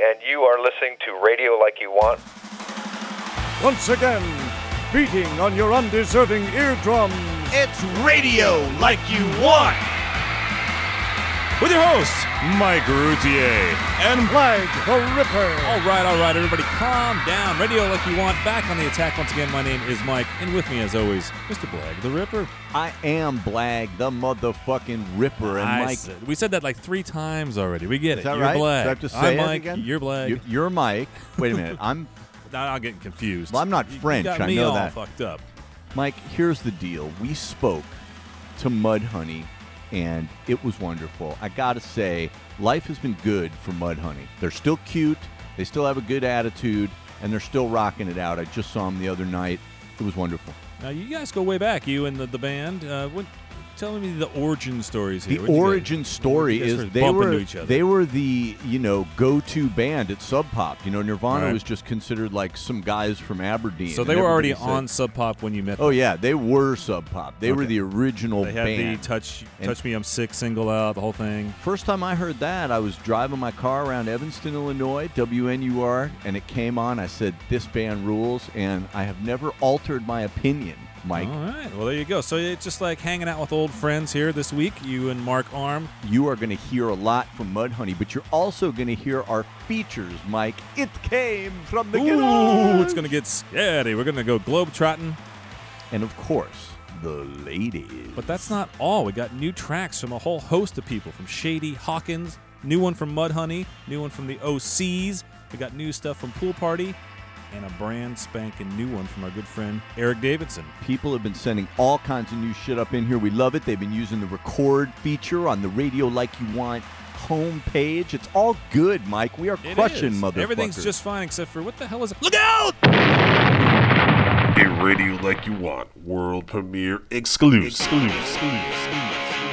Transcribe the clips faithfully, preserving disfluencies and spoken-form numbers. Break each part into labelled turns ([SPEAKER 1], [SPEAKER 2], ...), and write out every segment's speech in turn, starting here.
[SPEAKER 1] and you are listening to Radio Like You Want.
[SPEAKER 2] Once again, beating on your undeserving eardrums,
[SPEAKER 3] it's Radio Like You Want! With your hosts, Mike Routier
[SPEAKER 2] and Blag the Ripper.
[SPEAKER 4] All right, all right, everybody, calm down. Radio Like You Want, back on the attack once again. My name is Mike, and with me, as always, Mister Blag the Ripper.
[SPEAKER 5] I am Blag the motherfucking Ripper, and
[SPEAKER 4] I
[SPEAKER 5] Mike.
[SPEAKER 4] Said, we said that like three times already. We get
[SPEAKER 5] Is
[SPEAKER 4] it.
[SPEAKER 5] that
[SPEAKER 4] You're
[SPEAKER 5] right?
[SPEAKER 4] Blag.
[SPEAKER 5] Do I have to say
[SPEAKER 4] I'm
[SPEAKER 5] it
[SPEAKER 4] Mike.
[SPEAKER 5] again?
[SPEAKER 4] You're Blag.
[SPEAKER 5] You're, you're Mike. Wait a minute. I'm.
[SPEAKER 4] Now I'm getting confused.
[SPEAKER 5] Well, I'm not French.
[SPEAKER 4] You got
[SPEAKER 5] I
[SPEAKER 4] me
[SPEAKER 5] know
[SPEAKER 4] all
[SPEAKER 5] that.
[SPEAKER 4] fucked up.
[SPEAKER 5] Mike, here's the deal. We spoke to Mudhoney, and it was wonderful. I gotta say, life has been good for Mudhoney. They're still cute. They still have a good attitude, and they're still rocking it out. I just saw them the other night. It was wonderful.
[SPEAKER 4] Now, you guys go way back, you and the, the band. Uh, what, tell me the origin stories here.
[SPEAKER 5] The
[SPEAKER 4] Where'd you
[SPEAKER 5] origin
[SPEAKER 4] guys,
[SPEAKER 5] story is
[SPEAKER 4] they
[SPEAKER 5] they were
[SPEAKER 4] into each other?
[SPEAKER 5] they were the you know go-to band at Sub Pop. You know, Nirvana
[SPEAKER 4] Right.
[SPEAKER 5] was just considered like some guys from Aberdeen.
[SPEAKER 4] So
[SPEAKER 5] and
[SPEAKER 4] they were already
[SPEAKER 5] everybody said-
[SPEAKER 4] on Sub Pop when you met them.
[SPEAKER 5] Oh yeah, they were Sub Pop. They
[SPEAKER 4] Okay.
[SPEAKER 5] were the original
[SPEAKER 4] They had
[SPEAKER 5] band.
[SPEAKER 4] the Touch
[SPEAKER 5] And-
[SPEAKER 4] Touch Me I'm Sick single out, the whole thing.
[SPEAKER 5] First time I heard that, I was driving my car around Evanston, Illinois, W N U R, and it came on. I said, "This band rules," and I have never altered my opinion, Mike.
[SPEAKER 4] All right. Well, there you go. So it's just like hanging out with old friends here this week, you and Mark Arm.
[SPEAKER 5] You are going to hear a lot from Mudhoney, but you're also going to hear our features, Mike. It came from the
[SPEAKER 4] Ooh,
[SPEAKER 5] garage.
[SPEAKER 4] it's going to get scary. We're going to go globe-trotting.
[SPEAKER 5] And of course, the ladies.
[SPEAKER 4] But that's not all. We got new tracks from a whole host of people, from Shady Hawkins, new one from Mudhoney, new one from the O Cs. We got new stuff from Pool Party, and a brand spanking new one from our good friend Eric Davidson.
[SPEAKER 5] People have been sending all kinds of new shit up in here. We love it. They've been using the record feature on the Radio Like You Want homepage. It's all good, Mike. We are
[SPEAKER 4] It
[SPEAKER 5] crushing,
[SPEAKER 4] is.
[SPEAKER 5] motherfuckers.
[SPEAKER 4] Everything's just fine except for what the hell is it? Look out!
[SPEAKER 3] A Radio Like You Want world premiere exclusive. Exclusive. Exclusive.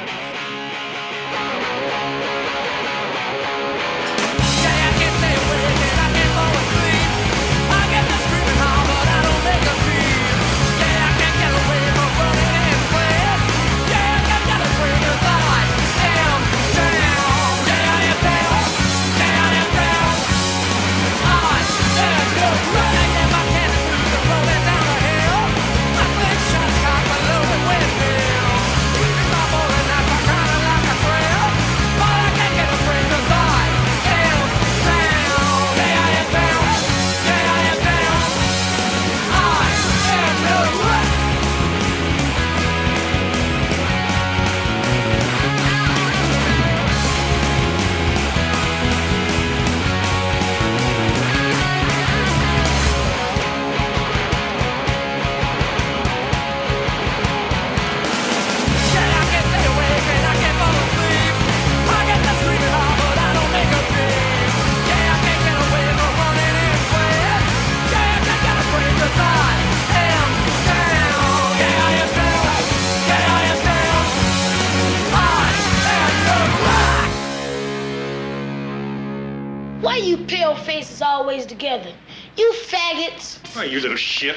[SPEAKER 6] Why you pale faces always together? You faggots!
[SPEAKER 7] Oh, you little shit.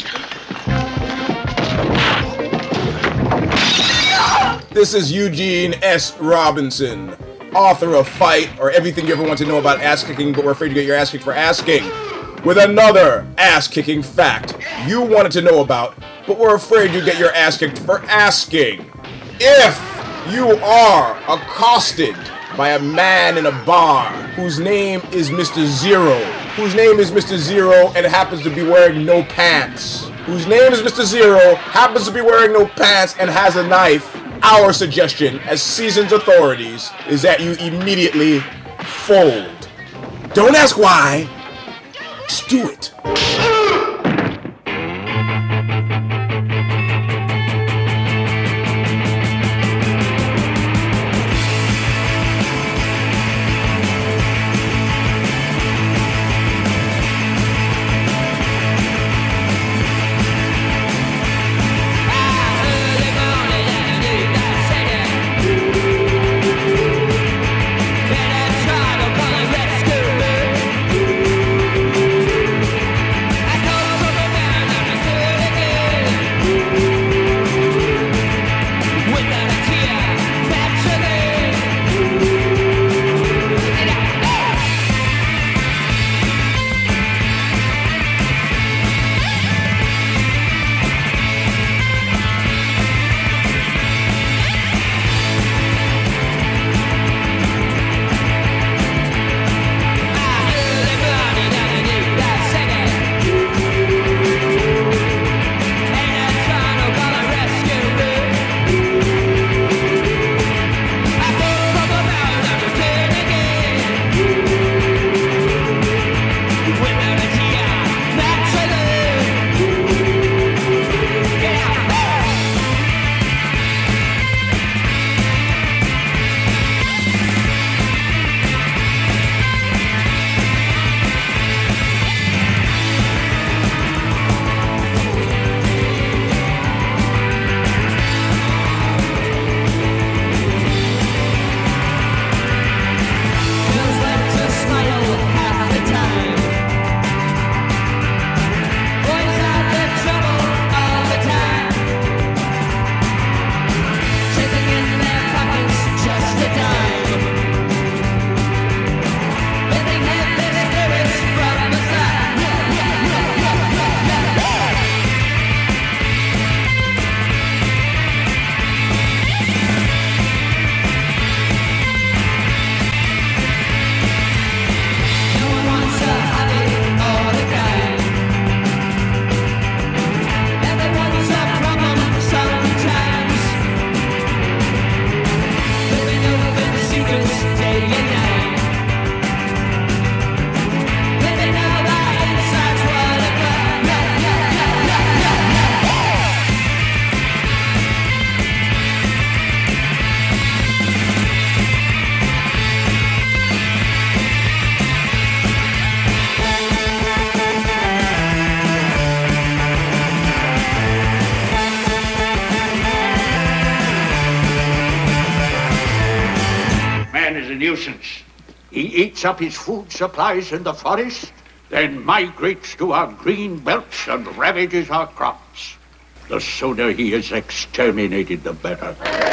[SPEAKER 8] This is Eugene S. Robinson, author of Fight, or Everything You Ever Want to Know About Ass Kicking, but we're afraid to get your ass kicked for asking, with another ass-kicking fact you wanted to know about, but we're afraid you get your ass kicked for asking. If you are accosted by a man in a bar whose name is Mister Zero, whose name is Mister Zero and happens to be wearing no pants, whose name is Mister Zero, happens to be wearing no pants and has a knife, our suggestion as seasoned authorities is that you immediately fold. Don't ask why, just do it.
[SPEAKER 7] He eats up his food supplies in the forest, then migrates to our green belts and ravages our crops. The sooner he is exterminated, the better.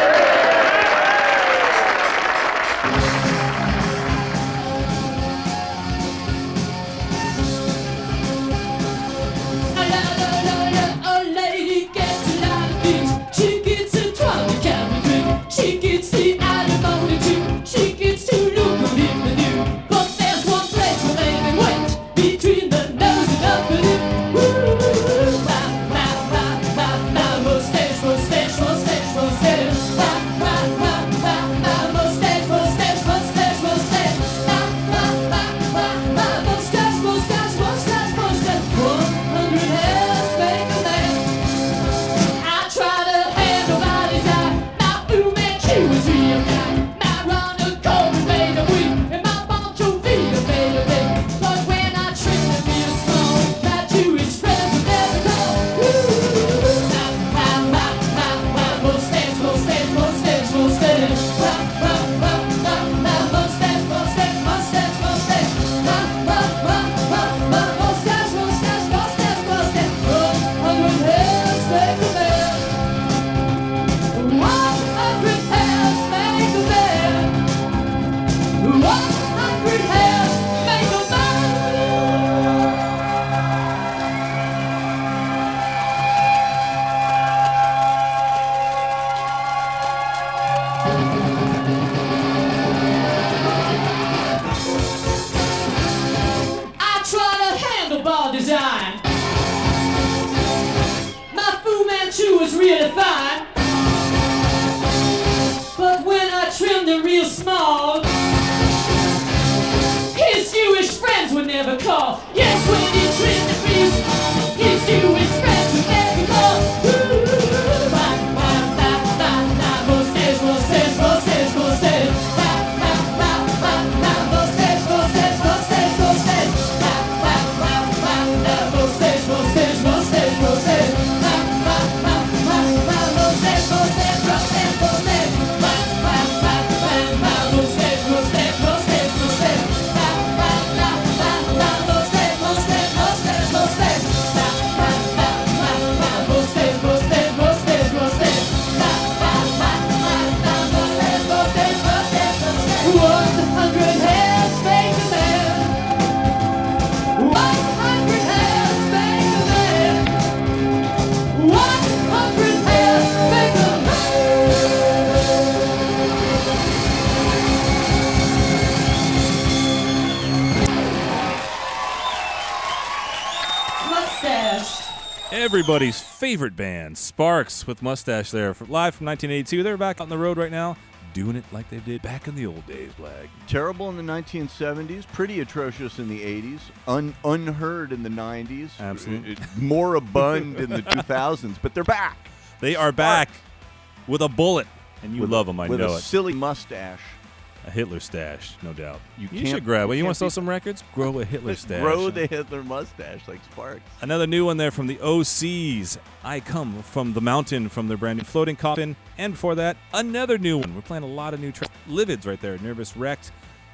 [SPEAKER 4] Everybody's favorite band, Sparks, with Mustache there, for, live from nineteen eighty-two. They're back on the road right now, doing it like they did back in the old days, Blag.
[SPEAKER 5] Terrible in the nineteen seventies, pretty atrocious in the eighties, un- unheard in the nineties,
[SPEAKER 4] absolutely,
[SPEAKER 5] moribund in the two thousands, but they're back.
[SPEAKER 4] They are back with a bullet, and you
[SPEAKER 5] with,
[SPEAKER 4] love them, I
[SPEAKER 5] with
[SPEAKER 4] know
[SPEAKER 5] a
[SPEAKER 4] it.
[SPEAKER 5] silly mustache.
[SPEAKER 4] A Hitler stash, no doubt.
[SPEAKER 5] You,
[SPEAKER 4] you
[SPEAKER 5] can't,
[SPEAKER 4] should grab it. You,
[SPEAKER 5] you
[SPEAKER 4] want to sell
[SPEAKER 5] be,
[SPEAKER 4] some records? Grow a Hitler stash.
[SPEAKER 5] Grow the Hitler mustache like Sparks.
[SPEAKER 4] Another new one there from the O Cs. I Come From the Mountain from their brand new Floating Coffin. And before that, another new one. We're playing a lot of new tracks. Livids right there. Nervous Wrecked.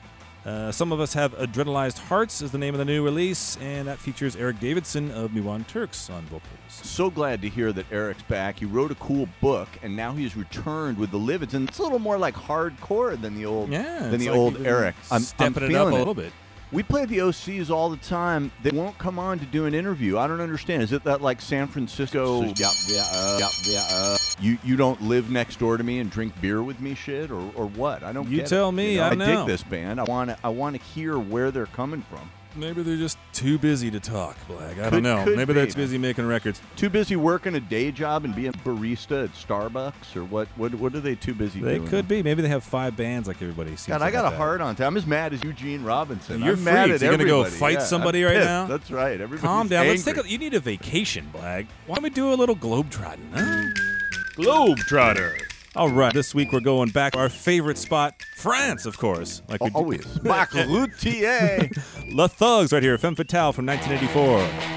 [SPEAKER 4] Uh, some of us have Adrenalized Hearts is the name of the new release, and that features Eric Davidson of Miwan Turks on vocals.
[SPEAKER 5] So glad to hear that Eric's back. He wrote a cool book, and now he's returned with the Livids, and it's a little more like hardcore than the old,
[SPEAKER 4] yeah,
[SPEAKER 5] than the
[SPEAKER 4] like
[SPEAKER 5] old Eric. I'm
[SPEAKER 4] stepping
[SPEAKER 5] I'm
[SPEAKER 4] it up a
[SPEAKER 5] it.
[SPEAKER 4] little bit.
[SPEAKER 5] We play the O Cs all the time. They won't come on to do an interview. I don't understand. Is it that like San Francisco? Yeah, yeah, uh, yeah, yeah. Uh, you you don't live next door to me and drink beer with me, shit, or or what? I don't.
[SPEAKER 4] You
[SPEAKER 5] get
[SPEAKER 4] tell
[SPEAKER 5] it.
[SPEAKER 4] me.
[SPEAKER 5] You know,
[SPEAKER 4] I
[SPEAKER 5] I
[SPEAKER 4] know.
[SPEAKER 5] dig this band. I want to. I want to hear where they're coming from.
[SPEAKER 4] Maybe they're just too busy to talk, Blag. I
[SPEAKER 5] Could-
[SPEAKER 4] don't know.
[SPEAKER 5] could
[SPEAKER 4] Maybe
[SPEAKER 5] be.
[SPEAKER 4] they're too busy making records.
[SPEAKER 5] Too busy working a day job and being a barista at Starbucks, or what? What? What are they too busy
[SPEAKER 4] They
[SPEAKER 5] doing?
[SPEAKER 4] could be. Maybe they have five bands like everybody seems.
[SPEAKER 5] God,
[SPEAKER 4] like
[SPEAKER 5] I got
[SPEAKER 4] that.
[SPEAKER 5] a hard on. I'm as mad as Eugene Robinson.
[SPEAKER 4] You're
[SPEAKER 5] I'm mad
[SPEAKER 4] freaks.
[SPEAKER 5] at
[SPEAKER 4] You're gonna go
[SPEAKER 5] everybody.
[SPEAKER 4] fight
[SPEAKER 5] Yeah,
[SPEAKER 4] somebody
[SPEAKER 5] I'm
[SPEAKER 4] right
[SPEAKER 5] pissed.
[SPEAKER 4] now?
[SPEAKER 5] That's right. Everybody's
[SPEAKER 4] Calm down. Let's
[SPEAKER 5] angry.
[SPEAKER 4] take a. You need a vacation, Blag. Why don't we do a little globetrotting? Huh? Globetrotter. All right. This week we're going back to our favorite spot, France, of course. Like we
[SPEAKER 5] Always. Marc Routier.
[SPEAKER 4] La Thugs right here. Femme Fatale from nineteen eighty-four.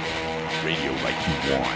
[SPEAKER 7] Radio like you want.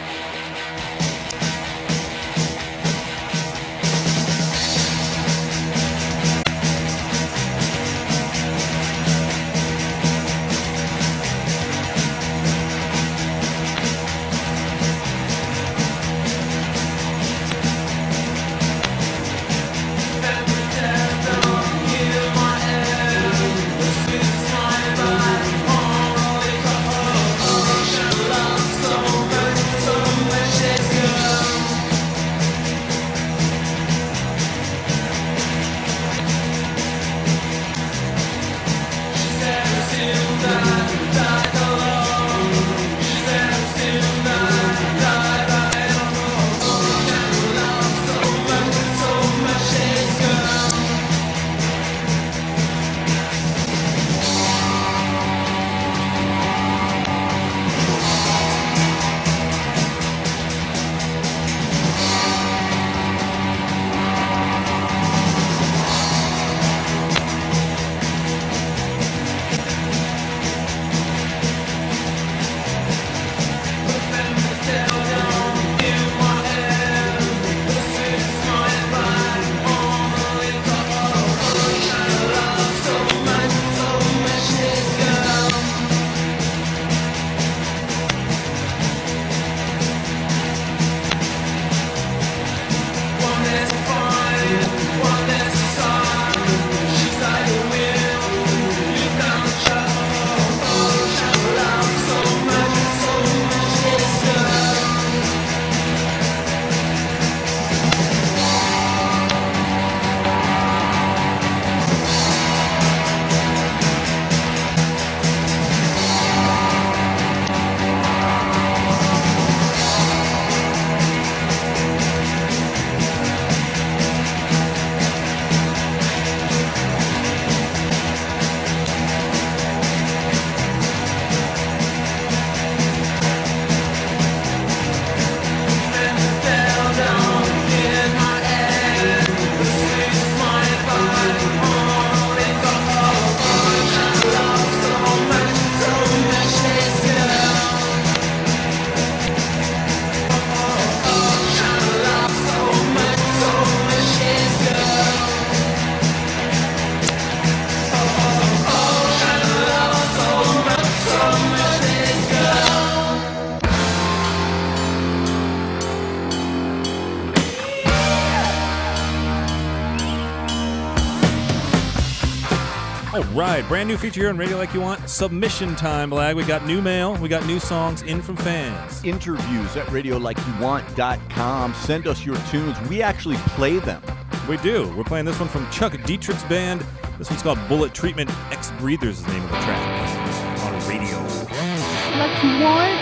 [SPEAKER 4] All right, brand new feature here on Radio Like You Want. Submission time, Blag. We got new mail. We got new songs in from fans.
[SPEAKER 5] Interviews at radio like you want dot com. Send us your tunes. We actually play them.
[SPEAKER 4] We do. We're playing this one from Chuck Dietrich's band. This one's called Bullet Treatment. Ex Breathers is the name of the track on radio.
[SPEAKER 9] Like you want?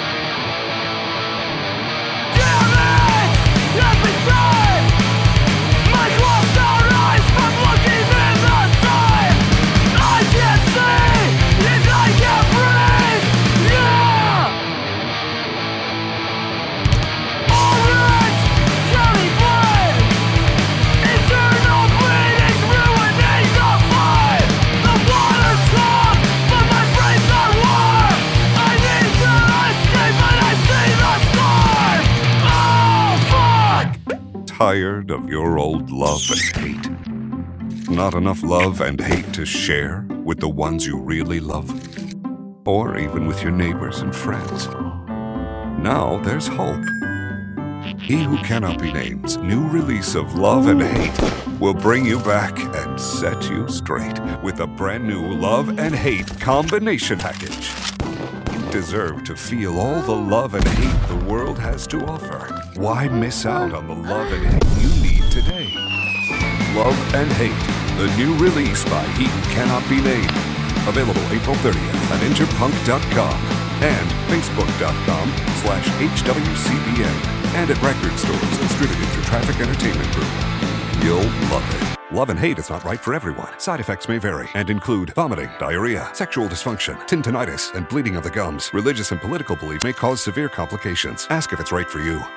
[SPEAKER 10] Tired of your old love and hate? Not enough love and hate to share with the ones you really love? Or even with your neighbors and friends? Now there's hope. He Who Cannot Be Named's new release of Love and Hate will bring you back and set you straight with a brand new Love and Hate combination package. You deserve to feel all the love and hate the world has to offer. Why miss out on the love and hate you need today? Love and Hate, the new release by He Who Cannot Be Named. Available April thirtieth at interpunk dot com and facebook dot com slash H W C B N and at record stores distributed through Traffic Entertainment Group. You'll love it. Love and hate is not right for everyone. Side effects may vary and include vomiting, diarrhea, sexual dysfunction, tinnitus, and bleeding of the gums. Religious and political beliefs may cause severe complications. Ask if it's right for you.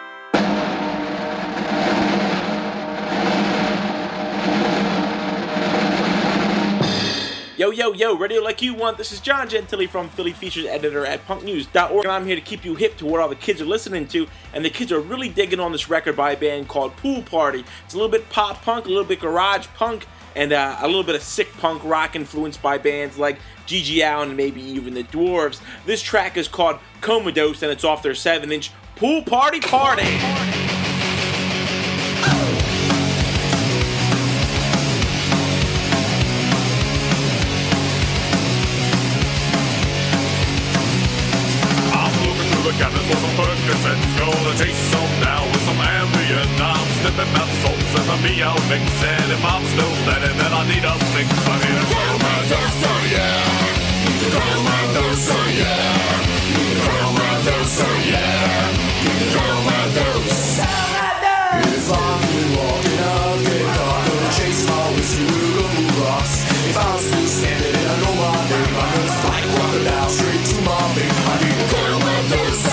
[SPEAKER 11] Yo, yo, yo, Radio Like You Want. This is John Gentili from Philly Features editor at punk news dot org, and I'm here to keep you hip to what all the kids are listening to, and the kids are really digging on this record by a band called Pool Party. It's a little bit pop punk, a little bit garage punk, and uh, a little bit of sick punk rock influenced by bands like G G Allen and maybe even the Dwarves. This track is called Comatose, and it's off their seven inch Pool Party Party.
[SPEAKER 12] Cabin for some Percocets, gonna chase some down with some Ambien. I'm sniffing mouth salts and a meow mix, and if I'm still standing, then I need a fix. I need a comatose, oh yeah. Need a comatose, oh yeah. Need a comatose, oh yeah. Need a comatose. If I'm walking up, get dark, gonna chase my whiskey with a blue rocks. If I'm still standing and I know my name, I'm gonna spike crocodile straight to my base. I need a comatose.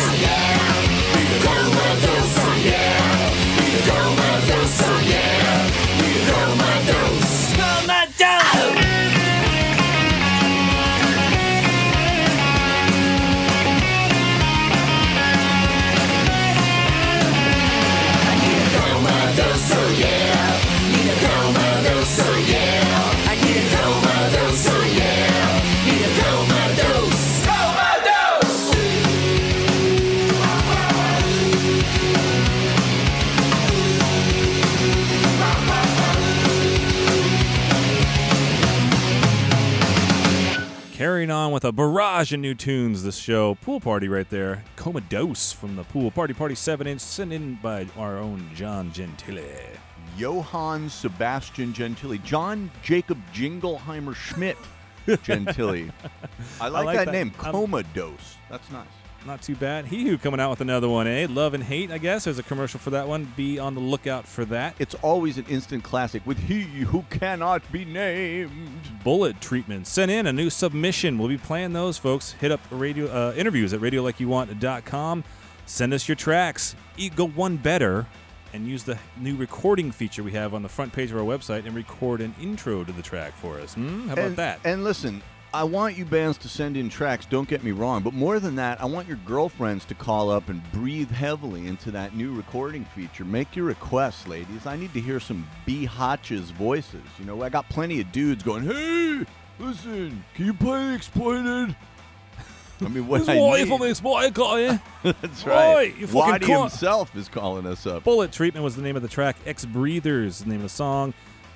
[SPEAKER 4] Carrying on with a barrage of new tunes this show. Pool Party right there. Comatose from the Pool Party Party seven inch, sent in by our own John Gentili.
[SPEAKER 5] Johann Sebastian Gentili. John Jacob Jingleheimer Schmidt Gentili. I like,
[SPEAKER 4] I like
[SPEAKER 5] that,
[SPEAKER 4] that
[SPEAKER 5] name.
[SPEAKER 4] I'm,
[SPEAKER 5] Comatose. That's nice.
[SPEAKER 4] Not too bad. He Who coming out with another one, eh? Love and Hate, I guess. There's a commercial for that one. Be on the lookout for that.
[SPEAKER 5] It's always an instant classic with He Who Cannot Be Named.
[SPEAKER 4] Bullet Treatment. Send in a new submission. We'll be playing those, folks. Hit up radio uh, interviews at radio like you want dot com. Send us your tracks. You go one better and use the new recording feature we have on the front page of our website and record an intro to the track for us. Hmm? How about
[SPEAKER 5] and,
[SPEAKER 4] that?
[SPEAKER 5] And listen, I want you bands to send in tracks, don't get me wrong, but more than that, I want your girlfriends to call up and breathe heavily into that new recording feature. Make your requests, ladies. I need to hear some B. Hotch's voices. You know, I got plenty of dudes going, hey, listen, can you play Exploited? I mean, what I need.
[SPEAKER 4] From Exploited.
[SPEAKER 5] That's right.
[SPEAKER 4] Oi, you fucking
[SPEAKER 5] Waddy
[SPEAKER 4] cunt.
[SPEAKER 5] himself is calling us up.
[SPEAKER 4] Bullet Treatment was the name of the track. Ex Breathers is the name of the song.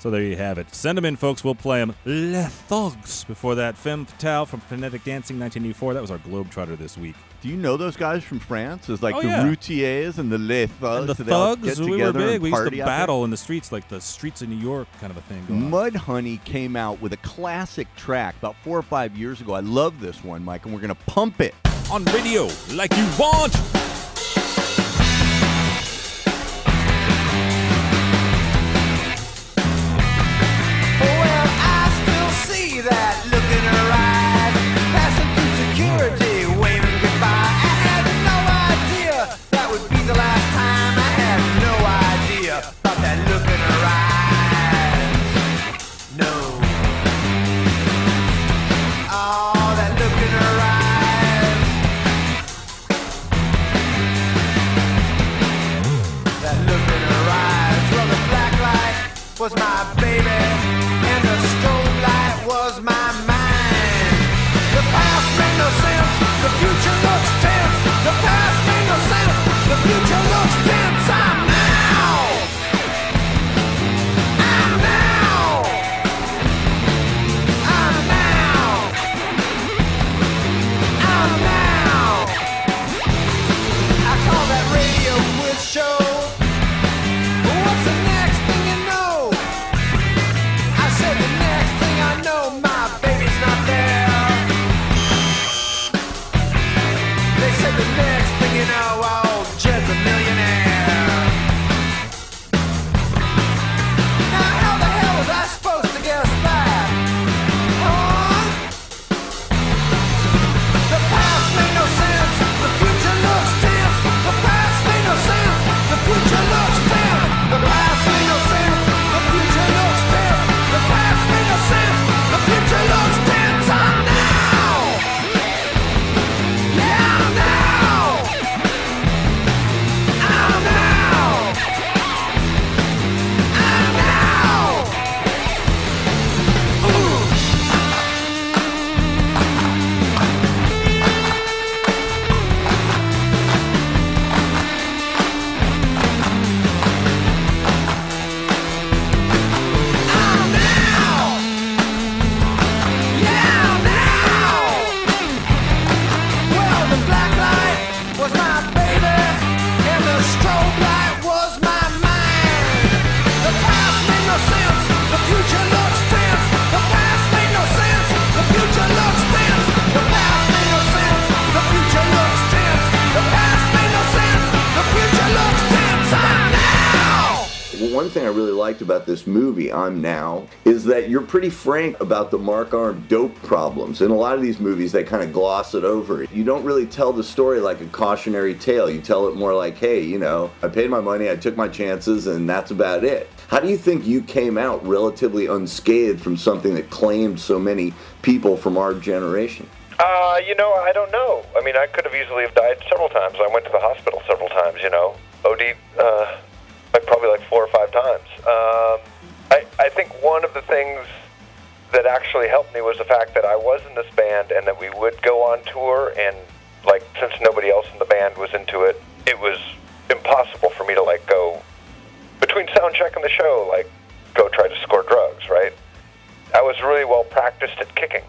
[SPEAKER 4] So there you have it. Send them in, folks. We'll play them. Les Thugs. Before that, Femme Fatale from Frenetic Dancing nineteen eighty-four. That was our Globetrotter this week.
[SPEAKER 5] Do you know those guys from France? It's like
[SPEAKER 4] oh,
[SPEAKER 5] the
[SPEAKER 4] yeah.
[SPEAKER 5] Routiers and the Les Thugs.
[SPEAKER 4] And the
[SPEAKER 5] so they all
[SPEAKER 4] Thugs,
[SPEAKER 5] get
[SPEAKER 4] we were
[SPEAKER 5] together
[SPEAKER 4] big.
[SPEAKER 5] and
[SPEAKER 4] We used
[SPEAKER 5] party
[SPEAKER 4] to
[SPEAKER 5] out there.
[SPEAKER 4] battle in the streets, like the streets of New York kind of a thing. Going on.
[SPEAKER 5] Mudhoney came out with a classic track about four or five years ago. I love this one, Mike, and we're going to pump it.
[SPEAKER 4] On radio, like you want.
[SPEAKER 13] Well, I still see that look in her eyes, passing through security, waving goodbye. I had no idea that would be the last time. I had no idea about that look in her eyes. No. Oh, that look in her eyes. That look in her eyes. Well, the black light was my baby, and the strobe light was my mind. The past made no sense, the future looks tense. The past made no sense, the future looks tense. I'm now. I'm now. I'm now. I'm now. I call that radio quiz show. What's the next thing you know? I said the next thing I know, my baby's not there. They said the next thing you know, oh, Jed's a millionaire. Now how the hell was I supposed to guess that? Huh? The past made no sense, the future looks tense. The past made no sense, the future looks tense. The past made no sense, the future looks tense. The past made no sense, the future looks tense. I'm now. Yeah, I'm now. I'm now. I'm now. Ooh. I'm now. Yeah, I'm now. Well, the black light was my baby, and the strobe light was my mind. The past made no sense, the future looks tense. The past made no sense, the future looks tense. The past made no sense, the future looks tense. The past made no sense, the future looks tense. I'm now.
[SPEAKER 14] One thing I really liked about this movie, I'm Now, is that you're pretty frank about the Mark Arm dope problems. In a lot of these movies, they kind of gloss it over. You don't really tell the story like a cautionary tale. You tell it more like, hey, you know, I paid my money, I took my chances, and that's about it. How do you think you came out relatively unscathed from something that claimed so many people from our generation?
[SPEAKER 1] Uh, you know, I don't know. I mean, I could have easily have died several times. I went to the hospital several times, you know. O D, uh, like probably like four or five times. Um, I, I think one of the things that actually helped me was the fact that I was in this band and that we would go on tour, and like since nobody else in the band was into it, it was impossible for me to like go between sound check and the show, like go try to score drugs, right? I was really well practiced at kicking.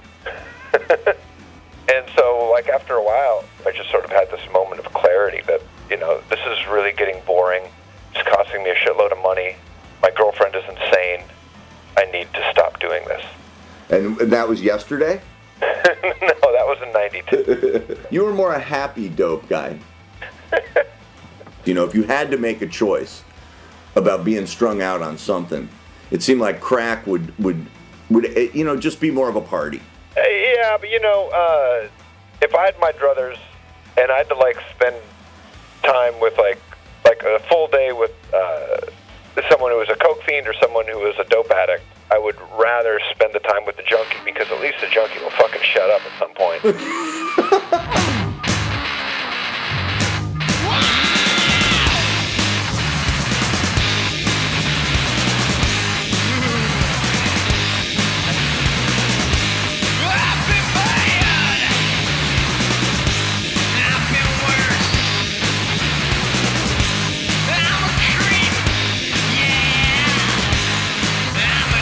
[SPEAKER 1] And so like after a while, I just sort of had this moment of clarity that, you know, this is really getting boring. It's costing me a shitload of money. My girlfriend is insane. I need to stop doing this.
[SPEAKER 14] And that was yesterday?
[SPEAKER 1] No, that was in ninety-two.
[SPEAKER 14] You were more a happy dope guy. You know, if you had to make a choice about being strung out on something, it seemed like crack would, would, would you know, just be more of a party.
[SPEAKER 1] Uh, yeah, but you know, uh, if I had my druthers and I had to like spend time with like like a full day with uh, someone who was a coke fiend or someone who was a dope addict, I would rather spend the time with the junkie, because at least the junkie will fucking shut up at some point.
[SPEAKER 13] I'm a creep, yeah. I'm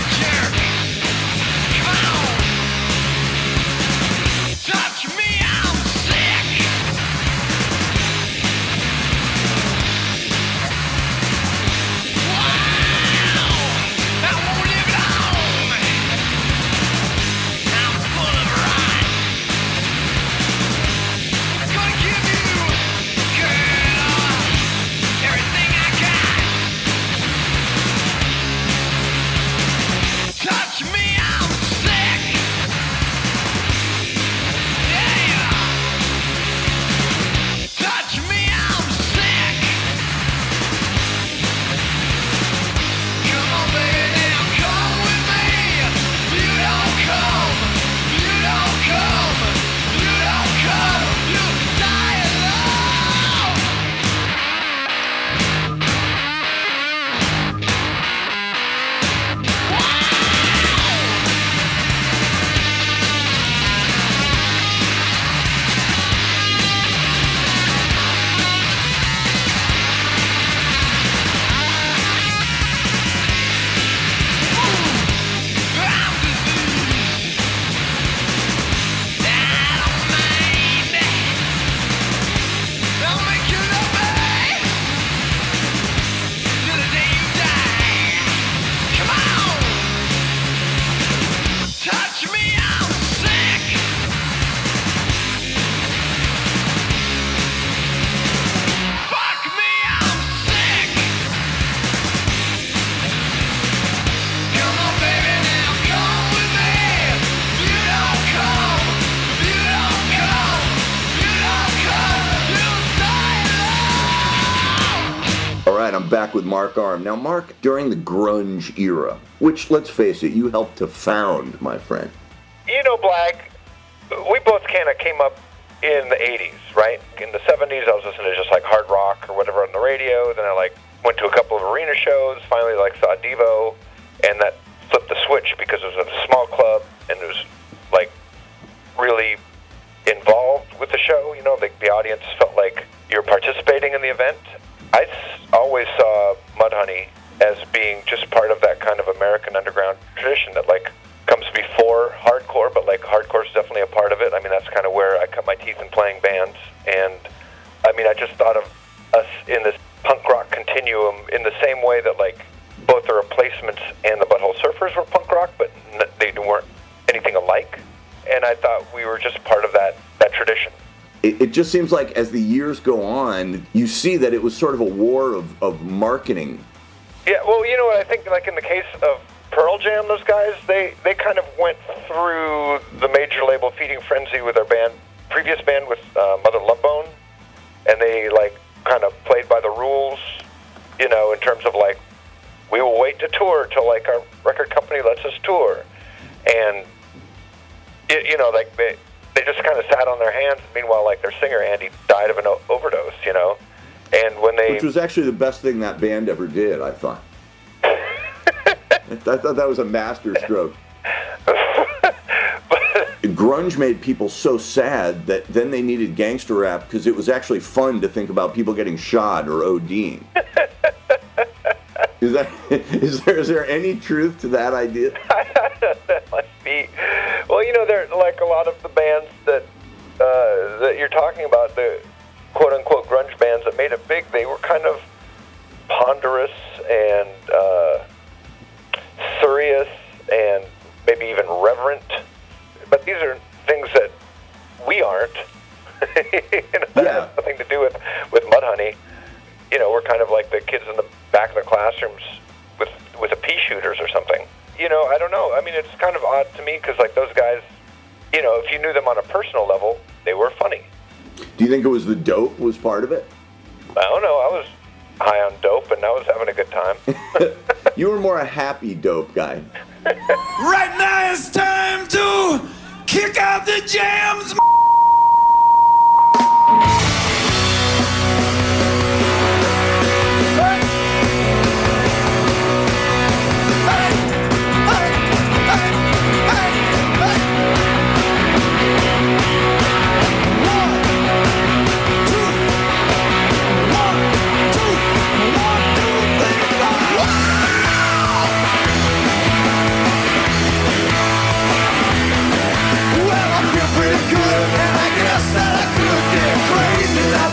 [SPEAKER 14] back with Mark Arm. Now, Mark, during the grunge era, which, let's face it, you helped to found, my friend.
[SPEAKER 1] You know, Black, we both kind of came up in the eighties, right? In the seventies, I was listening to just like hard rock or whatever on the radio. Then I like went to a couple of arena shows, finally like saw Devo, and that flipped the switch because it was a small club and it was like really involved with the show. You know, the, the audience felt like you're participating in the event. I s- always saw Mudhoney as being just part of that kind of American underground tradition that like comes before hardcore, but like hardcore is definitely a part of it. I mean, that's kind of where I cut my teeth in playing bands. And I mean, I just thought of us in this punk rock continuum in the same way that like both the Replacements and the Butthole Surfers were punk rock, but n- they weren't anything alike. And I thought we were just part of that, that tradition.
[SPEAKER 14] It, it just seems like as the years go on, you see that it was sort of a war of, of marketing.
[SPEAKER 1] Yeah, well, you know what, I think like in the case of Pearl Jam, those guys, they, they kind of went through the major label Feeding Frenzy with their band, previous band with uh, Mother Love Bone, and they like kind of played by the rules, you know, in terms of like, we will wait to tour till like our record company lets us tour. And, you, you know, like they, they just kind of sat on their hands. Meanwhile, like their singer, Andy, died of an o- overdose, you know. And when they...
[SPEAKER 14] Which was actually the best thing that band ever did, I thought. I thought that was a masterstroke. Grunge made people so sad that then they needed gangster rap because it was actually fun to think about people getting shot or ODing. Is that is there is there any truth to that idea?
[SPEAKER 1] That must be. Well, you know, there like a lot of the bands that uh, that you're talking about, the quote unquote grunge bands that made it big. They were kind of ponderous and uh, serious and maybe even reverent. But these are things that we aren't. You know, that
[SPEAKER 14] yeah.
[SPEAKER 1] has nothing to do with, with Mudhoney. You know, we're kind of like the kids in the back of the classrooms with with a pea shooters or something. You know, I don't know. I mean, it's kind of odd to me because, like, those guys, you know, if you knew them on a personal level, they were funny.
[SPEAKER 14] Do you think it was the dope was part of it?
[SPEAKER 1] I don't know. I was high on dope, and I was having a good time.
[SPEAKER 14] You were more a happy dope guy.
[SPEAKER 13] Right now it's time to kick out the jams. Well, I feel pretty good, and I guess that I could get crazy.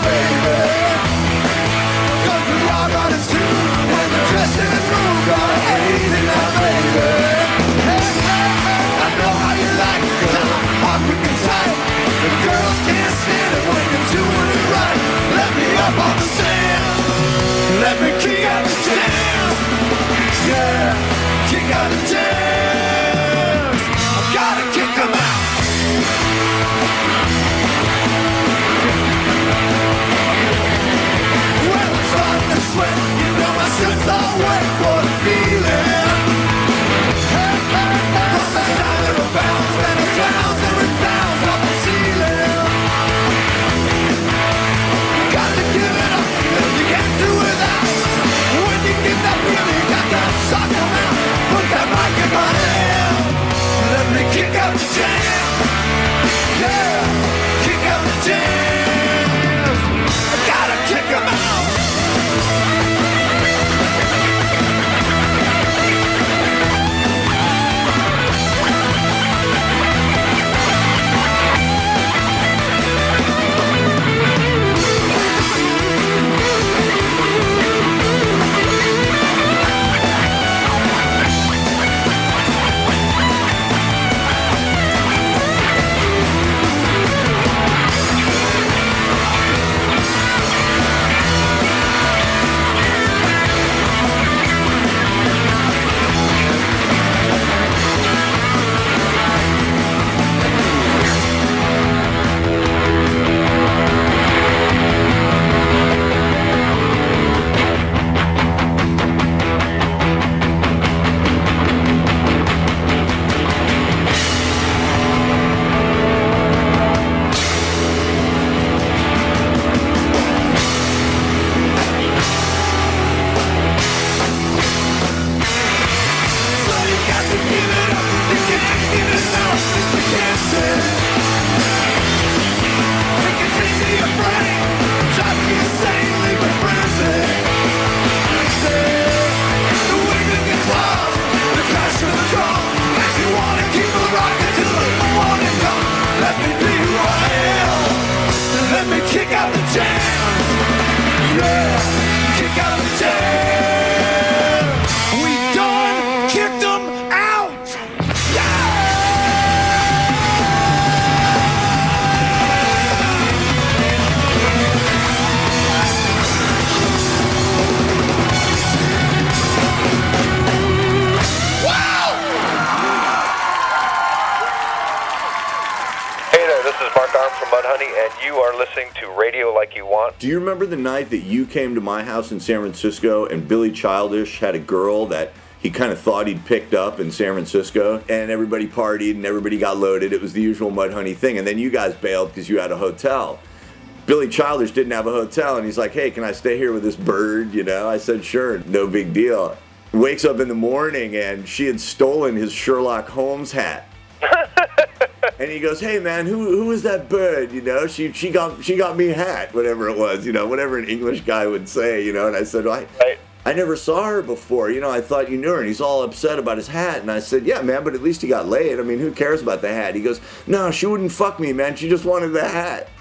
[SPEAKER 1] John from Mudhoney, and you are listening to Radio Like You Want.
[SPEAKER 14] Do you remember the night that you came to my house in San Francisco and Billy Childish had a girl that he kind of thought he'd picked up in San Francisco, and everybody partied and everybody got loaded? It was the usual Mudhoney thing, and then you guys bailed because you had a hotel. Billy Childish didn't have a hotel, and he's like, hey, can I stay here with this bird? You know, I said, sure, no big deal. Wakes up in the morning, and she had stolen his Sherlock Holmes hat. And he goes, hey, man, who who is that bird? You know, she she got she got me a hat, whatever it was, you know, whatever an English guy would say, you know. And I said, well, I,
[SPEAKER 1] right.
[SPEAKER 14] I never saw her before, you know, I thought you knew her. And he's all upset about his hat. And I said, yeah, man, but at least he got laid. I mean, who cares about the hat? He goes, no, she wouldn't fuck me, man. She just wanted the hat.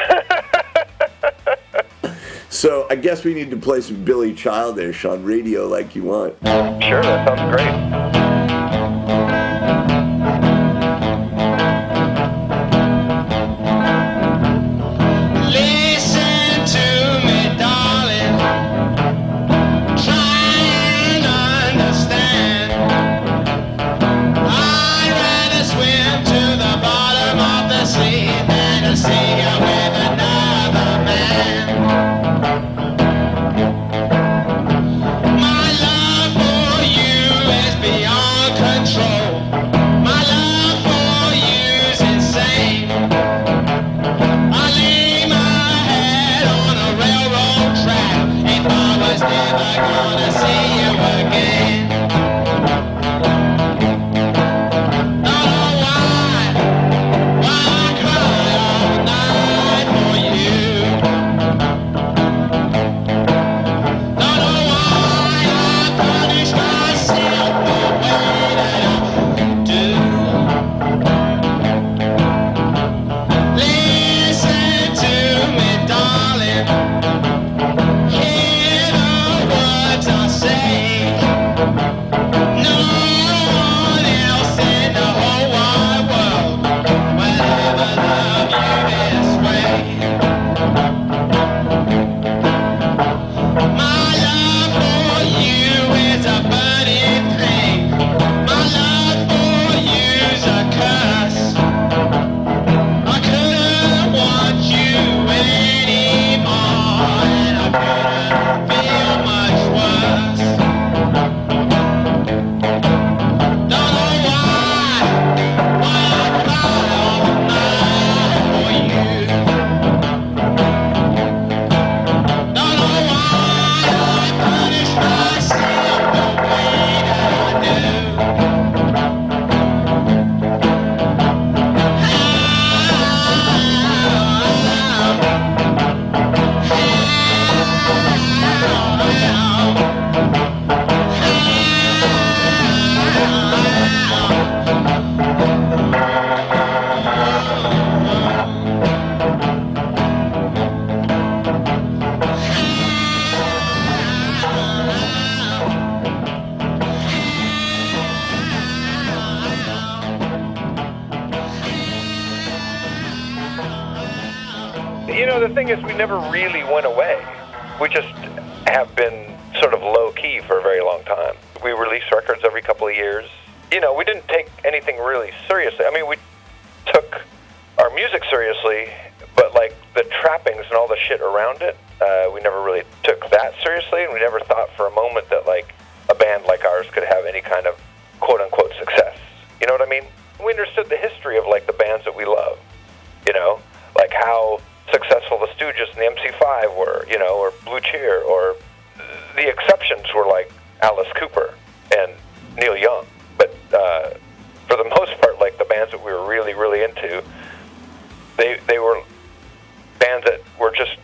[SPEAKER 14] So I guess we need to play some Billy Childish on Radio Like You Want.
[SPEAKER 1] Sure, that sounds great. The thing is, we never really went away. We just have been sort of low-key for a very long time. We release records every couple of years. You know, we didn't take anything really seriously. I mean, we took our music seriously, but, like, the trappings and all the shit around it, uh, we never really took that seriously, and we never thought for a moment that, like, a band like ours could have any kind of quote-unquote success. You know what I mean? We understood the history of, like, the bands that we love, you know? Like how successful the Stooges and the M C five were, you know, or Blue Cheer, or the exceptions were like Alice Cooper and Neil Young. But uh, for the most part, like the bands that we were really, really into, they they were bands that were just,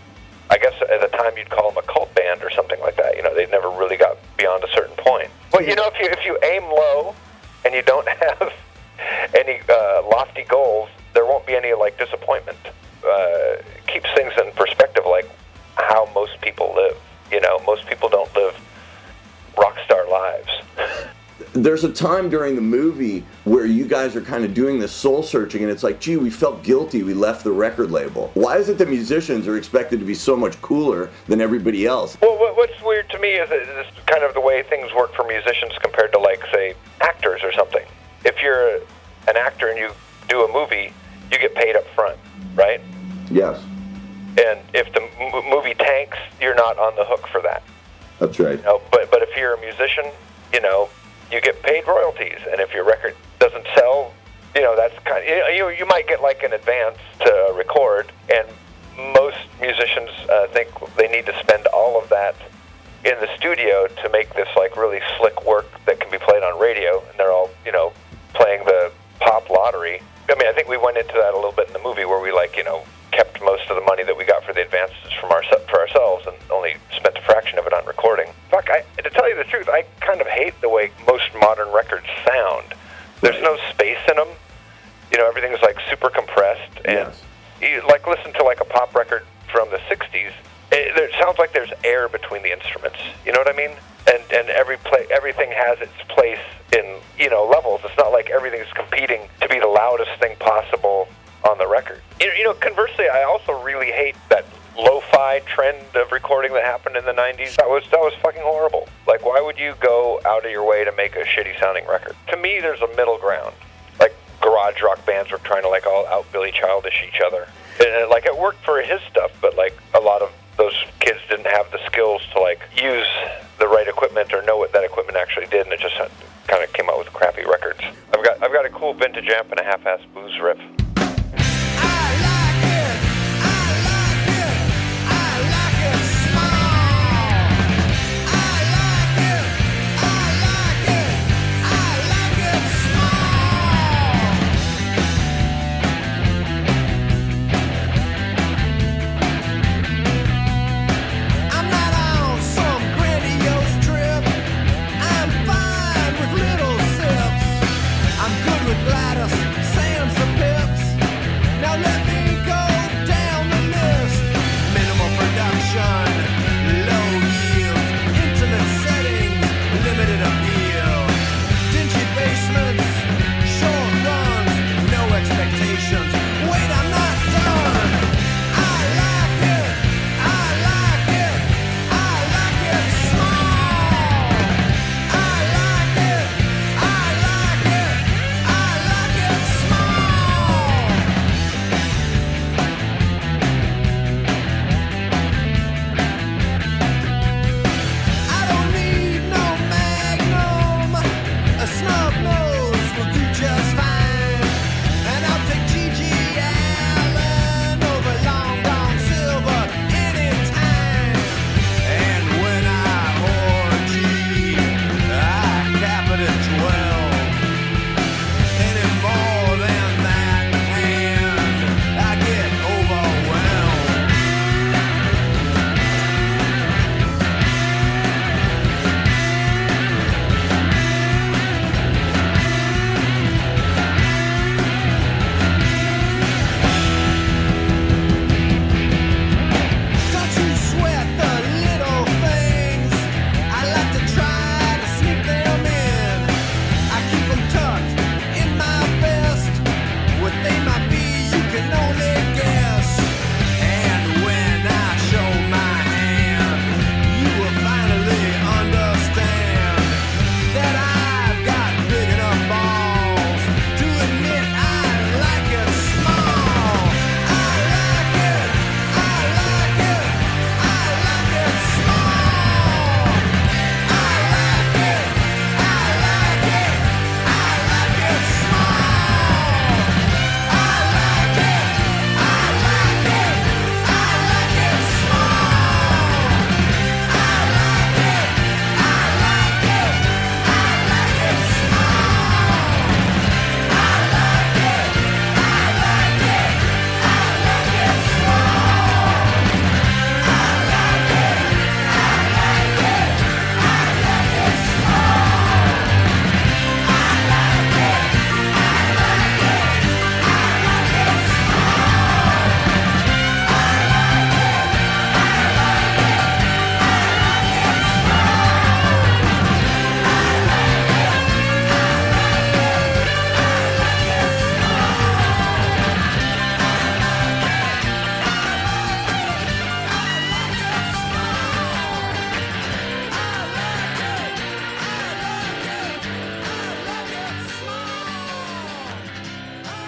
[SPEAKER 1] I guess at the time you'd call them a cult band or something like that. You know, they never really got beyond a certain point. Well, you know, if you if you aim low and you don't have any uh, lofty goals, there won't be any like disappointment. Uh, keeps things in perspective, like how most people live. You know, most people don't live rock star lives.
[SPEAKER 14] There's a time during the movie where you guys are kind of doing this soul searching, and it's like, gee, we felt guilty we left the record label. Why is it that musicians are expected to be so much cooler than everybody else?
[SPEAKER 1] Well, what's weird to me is that this is kind of the way things work for musicians compared to, like, say, actors or something. If you're an actor and you do a movie, you get paid up front. right?
[SPEAKER 14] Yes.
[SPEAKER 1] And if the m- movie tanks, you're not on the hook for that.
[SPEAKER 14] That's right.
[SPEAKER 1] You know, but but if you're a musician, you know, you get paid royalties, and if your record doesn't sell, you know, that's kind of, you know, you, you might get like an advance to record, and most musicians uh, think they need to spend all of that in the studio to make this like really slick work that can be played on radio, and they're all, you know, playing the pop lottery. I mean, I think we went into that a little bit in the movie where we like, you know, kept most of the money that we got for the advances from our for ourselves and only spent a fraction of it on recording. Fuck, I, to tell you the truth, I kind of hate the way most modern records sound. There's no space in them. You know, everything's like super compressed, and
[SPEAKER 14] Yes.
[SPEAKER 1] you like listen to like a pop record from the sixties. It, it sounds like there's air between the instruments. You know what I mean? And and every play, everything has its place in, you know, levels. It's not like everything's competing to be the loudest thing possible on the record. You know, you know, conversely, I also really hate that lo-fi trend of recording that happened in the nineties. That was that was fucking horrible. Like, why would you go out of your way to make a shitty sounding record? To me, there's a middle ground. Like, garage rock bands were trying to like all out Billy Childish each other, and, and like it worked for his stuff, but like a lot of those kids didn't have the skills to like use the right equipment or know what that equipment actually did, and it just kind of came out with crappy records. I've got I've got a cool vintage amp and a half-ass blues riff.
[SPEAKER 13] I'm good with Gladys, Sam's the Pips.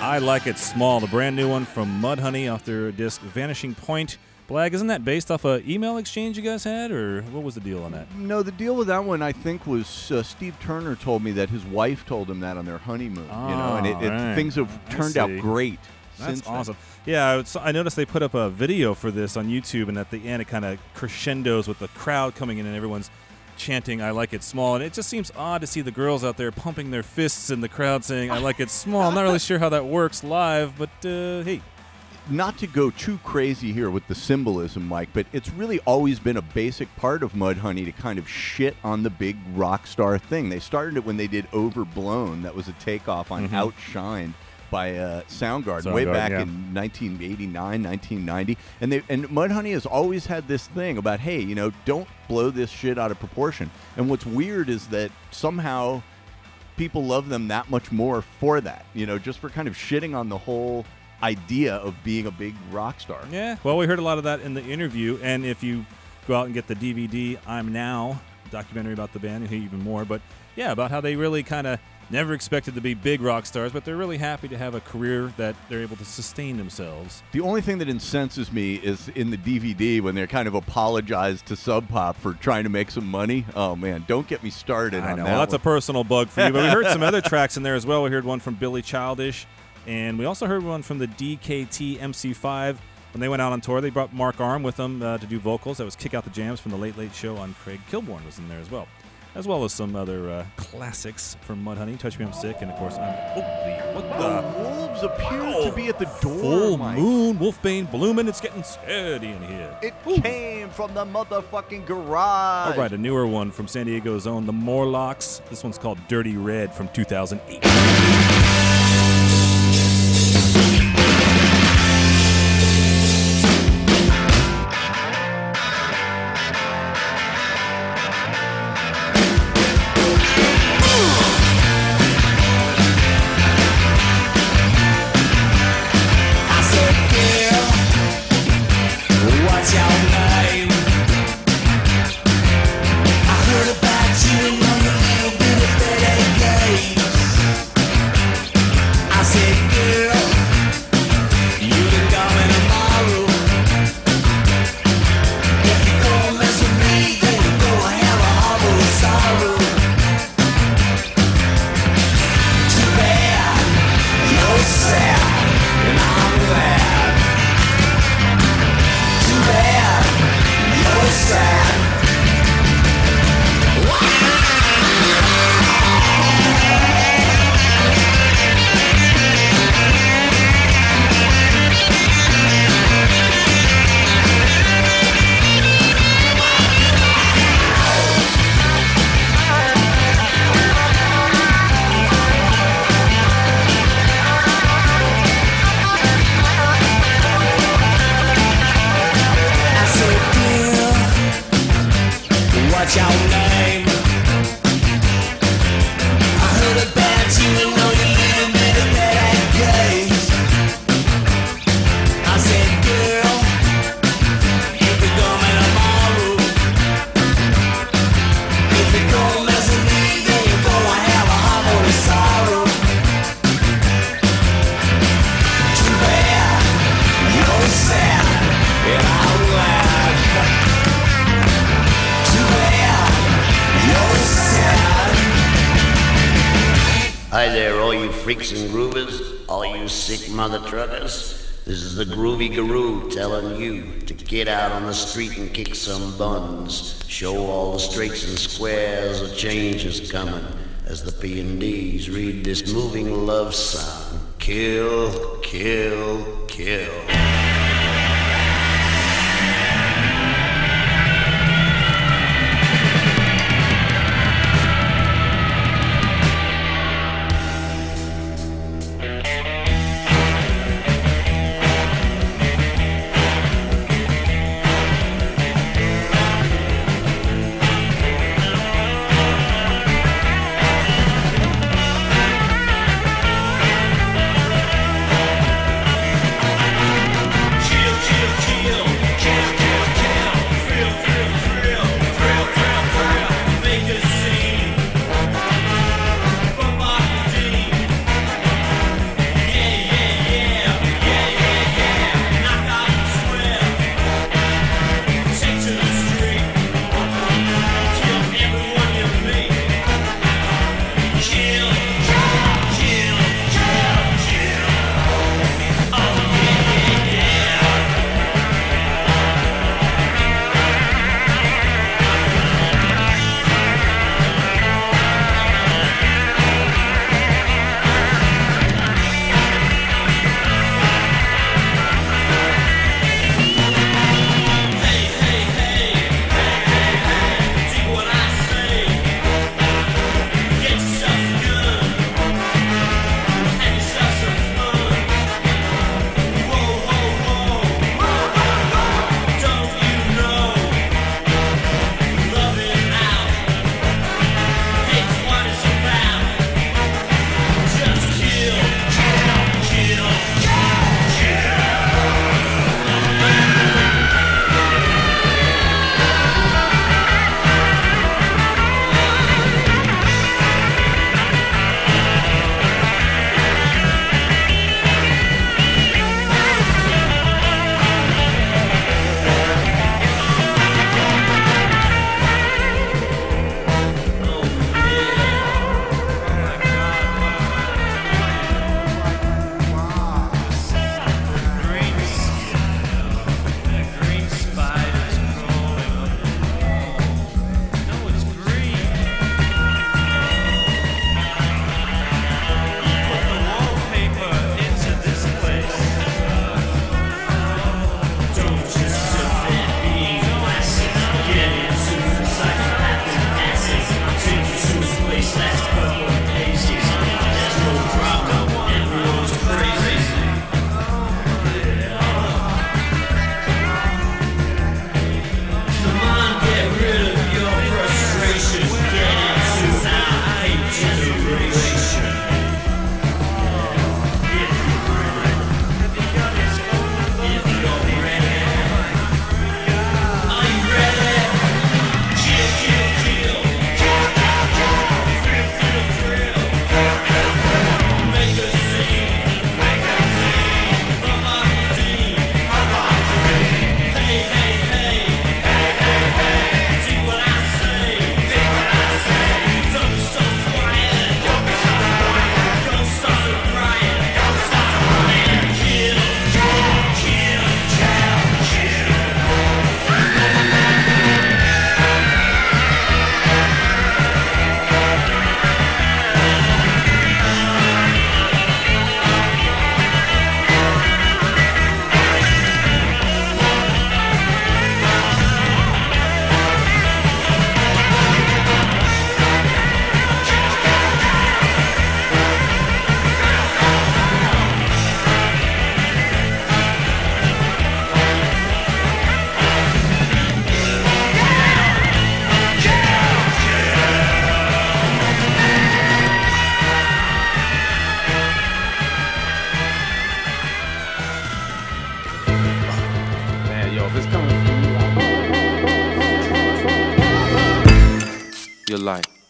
[SPEAKER 4] I Like It Small, the brand new one from Mudhoney off their disc Vanishing Point. Blag, isn't that based off a email exchange you guys had, or what was the deal on that?
[SPEAKER 5] No, the deal with that one, I think, was uh, Steve Turner told me that his wife told him that on their honeymoon.
[SPEAKER 4] Oh,
[SPEAKER 5] you know, and it, it,
[SPEAKER 4] right.
[SPEAKER 5] things have
[SPEAKER 4] I
[SPEAKER 5] turned
[SPEAKER 4] see.
[SPEAKER 5] out great.
[SPEAKER 4] That's
[SPEAKER 5] since then.
[SPEAKER 4] awesome. Yeah, I, was, I noticed they put up a video for this on YouTube, and at the end it kind of crescendos with the crowd coming in and everyone's chanting, I like it small. And it just seems odd to see the girls out there pumping their fists in the crowd saying, I like it small. I'm not really sure how that works live, but uh, hey.
[SPEAKER 5] Not to go too crazy here with the symbolism, Mike, but it's really always been a basic part of Mudhoney to kind of shit on the big rock star thing. They started it when they did Overblown. That was a takeoff on
[SPEAKER 4] Mhm.
[SPEAKER 5] Outshined by uh, Soundgarden,
[SPEAKER 4] Soundgarden,
[SPEAKER 5] way back
[SPEAKER 4] yeah.
[SPEAKER 5] in nineteen eighty-nine, nineteen ninety. And they and Mudhoney has always had this thing about, hey, you know, don't blow this shit out of proportion. And what's weird is that somehow people love them that much more for that, you know, just for kind of shitting on the whole idea of being a big rock star.
[SPEAKER 4] Yeah, well, we heard a lot of that in the interview, and if you go out and get the D V D, I'm Now, documentary about the band, you'll hear even more. But yeah, about how they really kind of never expected to be big rock stars, but they're really happy to have a career that they're able to sustain themselves.
[SPEAKER 5] The only thing that incenses me is in the D V D when they're kind of apologized to Sub Pop for trying to make some money. Oh, man, don't get me started
[SPEAKER 4] I
[SPEAKER 5] on
[SPEAKER 4] know,
[SPEAKER 5] that
[SPEAKER 4] well, that's
[SPEAKER 5] one.
[SPEAKER 4] a personal bug for you, but we heard some other tracks in there as well. We heard one from Billy Childish, and we also heard one from the D K T M C five. When they went out on tour, they brought Mark Arm with them uh, to do vocals. That was Kick Out the Jams from the Late Late Show on Craig Kilborn was in there as well. As well as some other uh, classics from Mudhoney, Touch Me I'm Sick, and of course, I'm... Oh, the, what the...
[SPEAKER 5] The wolves appear
[SPEAKER 4] Oh,
[SPEAKER 5] to be at the door,
[SPEAKER 4] Full
[SPEAKER 5] Mike.
[SPEAKER 4] moon, Wolfbane blooming. It's getting steady in here.
[SPEAKER 5] It came from the motherfucking garage.
[SPEAKER 4] All right, a newer one from San Diego's own, the Morlocks. This one's called Dirty Red from two thousand eight.
[SPEAKER 13] What's your name? I heard about you and know you a little bit of that games. I said, girl, you can come in tomorrow. If you go mess with me, then you go have a horrible sorrow. Too bad, you're sad, and I'm glad. Too bad, you're sad. I said, girl, what's your name? I heard about you and know you a little bit of that games. I said, girl, you can come in tomorrow. If you go mess with me, then you go have a horrible sorrow. Too bad, you're sad, and I'm glad. Too bad, you're sad.
[SPEAKER 15] Hi there, all you freaks and groovers, all you sick mother truckers. This is the Groovy Guru telling you to get out on the street and kick some buns. Show all the straights and squares a change is coming as the P and Ds read this moving love song. Kill, kill, kill.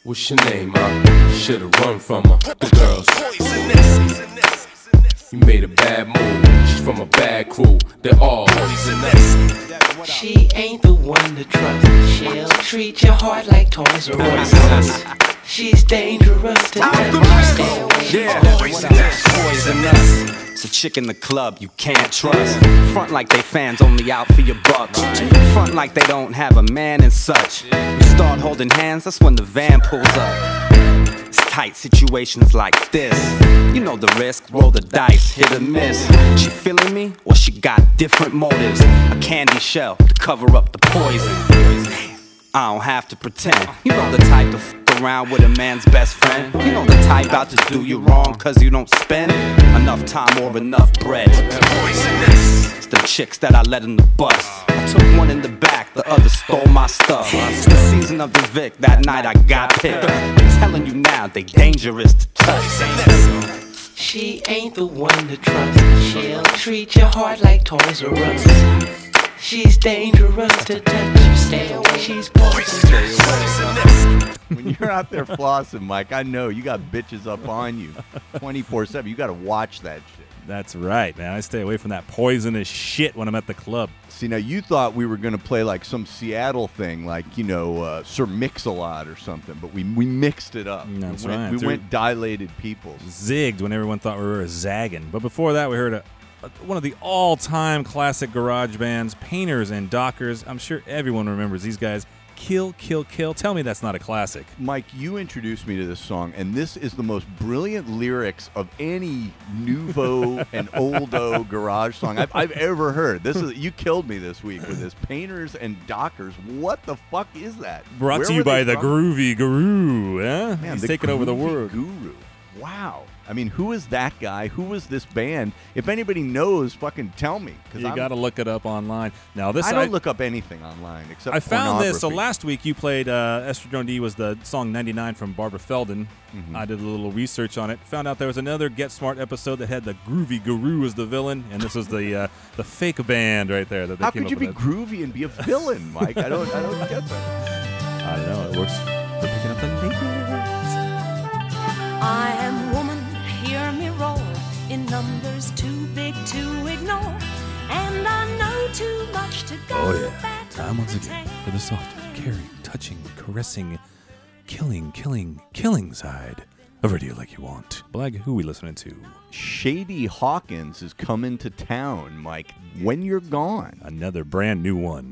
[SPEAKER 16] What's your name, huh? Should've run from her. The girl's you made a bad move. She's from a bad crew. They're all poisonous.
[SPEAKER 17] She ain't the one to trust. She'll treat your heart like Toys R Us. She's dangerous to touch.
[SPEAKER 18] Yeah, poisonous. Poisonous. It's a chick in the club you can't trust. Front like they fans only out for your bucks. Front like they don't have a man and such. You start holding hands, that's when the van pulls up. It's tight situations like this. You know the risk, roll the dice, hit or miss. She feeling me, or she got different motives. A candy shell to cover up the poison. I don't have to pretend. You know the type to f around with a man's best friend. You know the type out to do you wrong cause you don't spend enough time or enough bread. It's the chicks that I let in the bus. I took one in the back, the other stole my stuff. It's the season of the Vic, that night I got picked. I'm telling you now, they dangerous to touch.
[SPEAKER 17] She ain't the one to trust. She'll treat your heart like Toys R Us. She's dangerous to touch. You stay away. She's poisonous.
[SPEAKER 5] When you're out there flossing, Mike, I know you got bitches up on you twenty-four seven. You got to watch that shit.
[SPEAKER 4] That's right, man. I stay away from that poisonous shit when I'm at the club.
[SPEAKER 5] See, now you thought we were going to play like some Seattle thing, like, you know, uh, Sir Mix-a-Lot or something, but we we mixed it up.
[SPEAKER 4] That's
[SPEAKER 5] we went,
[SPEAKER 4] right.
[SPEAKER 5] We
[SPEAKER 4] Through
[SPEAKER 5] went dilated peoples.
[SPEAKER 4] Zigged when everyone thought we were zagging. But before that, we heard a, a, one of the all-time classic garage bands, Painters and Dockers. I'm sure everyone remembers these guys. Kill, Kill, Kill. Tell me that's not a classic.
[SPEAKER 5] Mike, you introduced me to this song, and this is the most brilliant lyrics of any nouveau and oldo garage song I've, I've ever heard. This is you killed me this week with this. Painters and Dockers. What the fuck is that?
[SPEAKER 4] Brought
[SPEAKER 5] Where
[SPEAKER 4] to you
[SPEAKER 5] were
[SPEAKER 4] by
[SPEAKER 5] they
[SPEAKER 4] the
[SPEAKER 5] from?
[SPEAKER 4] Groovy Guru. Eh?
[SPEAKER 5] Man,
[SPEAKER 4] He's
[SPEAKER 5] the
[SPEAKER 4] taking over the
[SPEAKER 5] Groovy
[SPEAKER 4] world.
[SPEAKER 5] Guru. Wow. I mean, who is that guy? Who is this band? If anybody knows, fucking tell me.
[SPEAKER 4] You got to look it up online. Now this
[SPEAKER 5] I don't
[SPEAKER 4] I,
[SPEAKER 5] look up anything online except
[SPEAKER 4] I found this. So
[SPEAKER 5] pornography.
[SPEAKER 4] last week you played uh, Estradiol D was the song ninety-nine from Barbara Feldon.
[SPEAKER 5] Mm-hmm.
[SPEAKER 4] I did a little research on it. Found out there was another Get Smart episode that had the Groovy Guru as the villain, and this was the uh, the fake band right there. That they
[SPEAKER 5] How
[SPEAKER 4] came
[SPEAKER 5] could you
[SPEAKER 4] up
[SPEAKER 5] be
[SPEAKER 4] with
[SPEAKER 5] groovy and be a villain, Mike? I don't. I don't get that.
[SPEAKER 4] I don't know. It works for picking up the neighbors.
[SPEAKER 19] I am woman. Hear me roar in numbers too big to ignore, and I know too much to go.
[SPEAKER 4] Oh yeah, time once again for the soft, caring, touching, caressing, killing, killing, killing side of Radio Like You Want. Blag, who we listening to?
[SPEAKER 5] Shady Hawkins is coming to town, Mike. When you're gone,
[SPEAKER 4] another brand new one.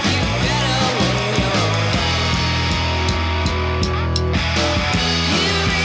[SPEAKER 19] You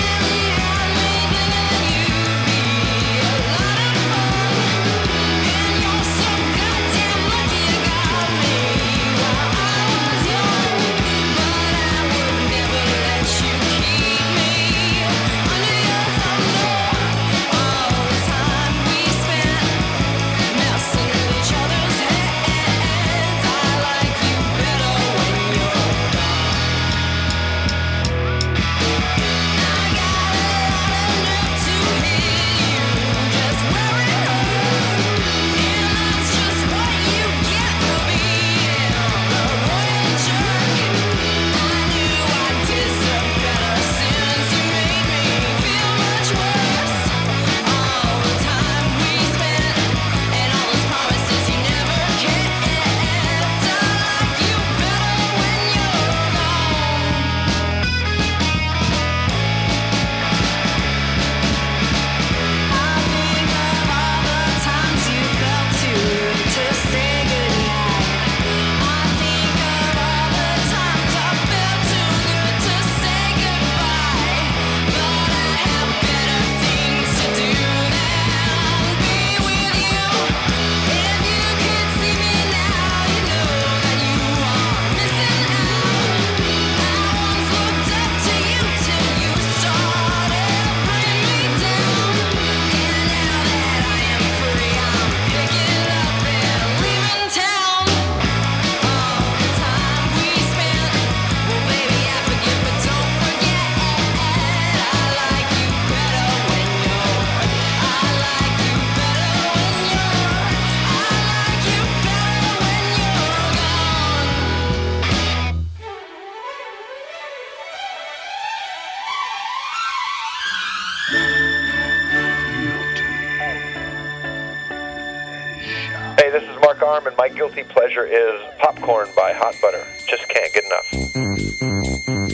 [SPEAKER 1] this is Mark Arm, and my guilty pleasure is Popcorn by Hot Butter. Just can't get enough.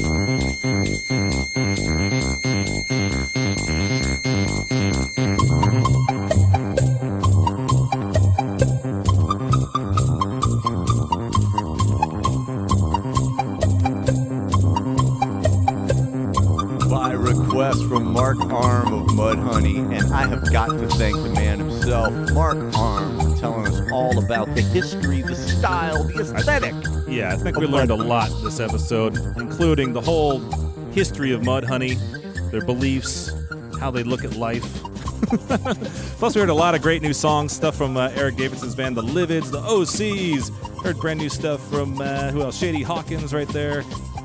[SPEAKER 5] By request from Mark Arm of Mudhoney, and I have got to thank the man himself, Mark Arm, for telling us all about the history, the style, the aesthetic.
[SPEAKER 4] Yeah, I think we learned a lot this episode, including the whole history of Mudhoney, their beliefs, how they look at life. Plus, we heard a lot of great new songs, stuff from uh, Eric Davidson's band, The Livids, the O Cs. Heard brand new stuff from, uh, who else? Shady Hawkins right there.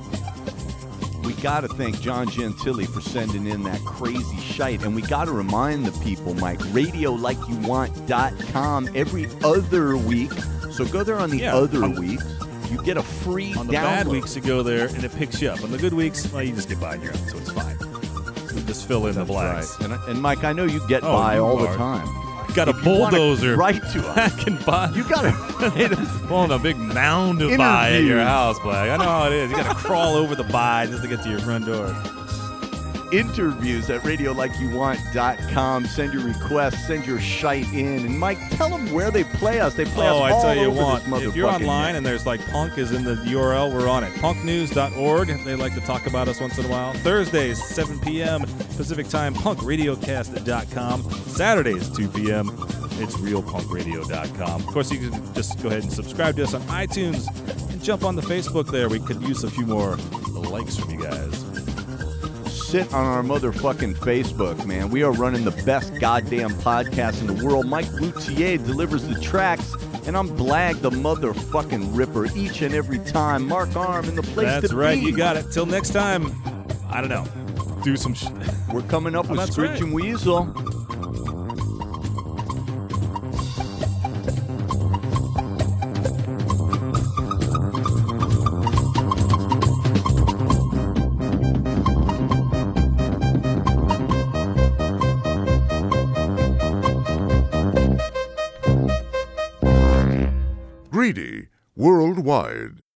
[SPEAKER 5] We got to thank John Gentili for sending in that crazy shite. And we got to remind the people, Mike, radio like you want dot com every other week. So go there on the
[SPEAKER 4] Yeah,
[SPEAKER 5] other
[SPEAKER 4] on-
[SPEAKER 5] weeks. You get a free
[SPEAKER 4] On the
[SPEAKER 5] download.
[SPEAKER 4] bad weeks, you go there and it picks you up. On the good weeks, well, you just get by on your own, so it's fine. You just fill in the
[SPEAKER 5] That's
[SPEAKER 4] blanks.
[SPEAKER 5] right. And, and Mike, I know you get
[SPEAKER 4] Oh,
[SPEAKER 5] by
[SPEAKER 4] you
[SPEAKER 5] all
[SPEAKER 4] are.
[SPEAKER 5] the time.
[SPEAKER 4] Got a
[SPEAKER 5] If you wanna
[SPEAKER 4] bulldozer
[SPEAKER 5] write to us.
[SPEAKER 4] back and by.
[SPEAKER 5] You got to
[SPEAKER 4] pulling a big mound of by at your
[SPEAKER 5] Interviews.
[SPEAKER 4] house, Black. I know how it is. You got to crawl over the by just to get to your front door.
[SPEAKER 5] interviews at radio like you want dot com. Send your requests, send your shite in. And Mike, tell them where they play us. They play
[SPEAKER 4] Oh,
[SPEAKER 5] us
[SPEAKER 4] I
[SPEAKER 5] all
[SPEAKER 4] tell you
[SPEAKER 5] over
[SPEAKER 4] what,
[SPEAKER 5] this
[SPEAKER 4] if you're
[SPEAKER 5] motherfucking
[SPEAKER 4] online
[SPEAKER 5] net.
[SPEAKER 4] and there's like punk is in the U R L, we're on it. punk news dot org. They like to talk about us once in a while. Thursdays, seven p.m. Pacific time, punk radiocast dot com. Saturdays, two p.m. It's real punk radio dot com. Of course, you can just go ahead and subscribe to us on iTunes and jump on the Facebook there. We could use a few more likes from you guys.
[SPEAKER 5] Sit on our motherfucking Facebook, man. We are running the best goddamn podcast in the world. Mike Loutier delivers the tracks, and I'm Blag the motherfucking Ripper each and every time. Mark Arm in the place
[SPEAKER 4] That's
[SPEAKER 5] to
[SPEAKER 4] right.
[SPEAKER 5] be.
[SPEAKER 4] You got it. Till next time, I don't know. Do some shit.
[SPEAKER 5] We're coming up
[SPEAKER 4] Oh,
[SPEAKER 5] with
[SPEAKER 4] that's
[SPEAKER 5] Scritch
[SPEAKER 4] right.
[SPEAKER 5] and Weasel.
[SPEAKER 2] Greedy Worldwide.